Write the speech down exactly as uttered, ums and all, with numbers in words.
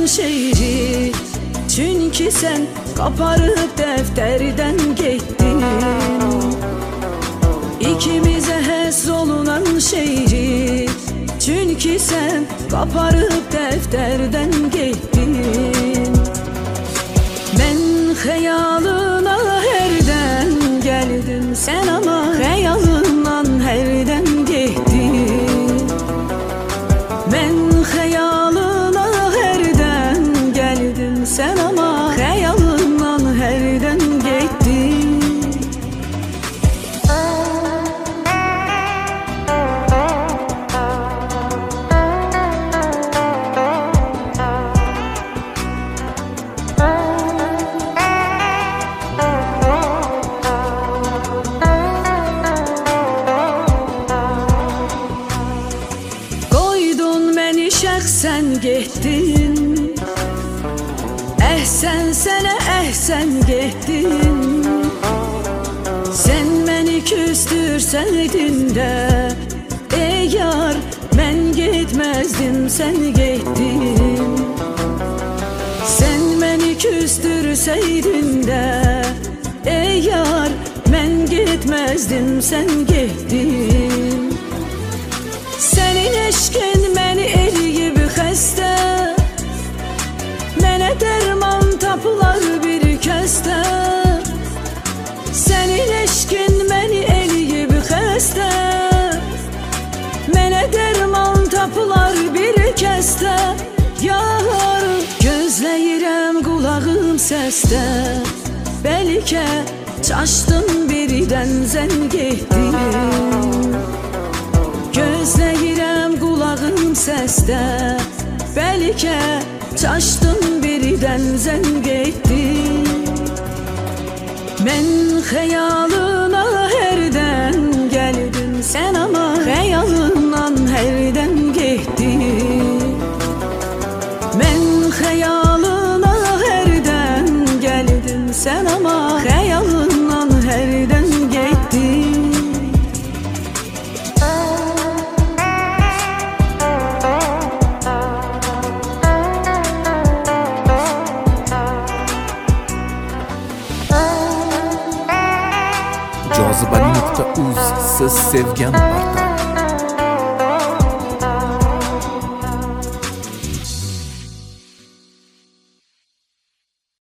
şehri. Çünkü sen kaparıp defterden gittin. İkimize hes olunan şehri. Çünkü sen kaparıp defterden gittin. Ben hayalına herden geldim, sen ama hayalından herden gittin. Ben hayalına herden geldim, sen ama hayalından herden gittin. Sen gittin, ehsen sene ehsen gittin. Sen beni küstürseydin de ey yar, ben gitmezdim, sen gittin. Sen beni küstürseydin de ey yar, ben gitmezdim, sen gittin. Senin eşkin beni eli gibi xəstə, mənə dərman tapılar bir kəsdə. Senin eşkin beni eli gibi xəstə, mənə dərman tapılar bir kəsdə. Yar, gözləyirəm qulağım səsdə, bəlkə çaşdın birdən zəng etdin. Gözləyirəm qulağım səsdə, bəlkə çaşdın birdən zəng etdin. Mən xəyalına hərdən gəldim, sən ama xəyalından hərdən getdin. Mən xəyalına hərdən gəldim, sən ama xəyalından hərdən getdin. Jozibali nokta uz, siz sevgan portal.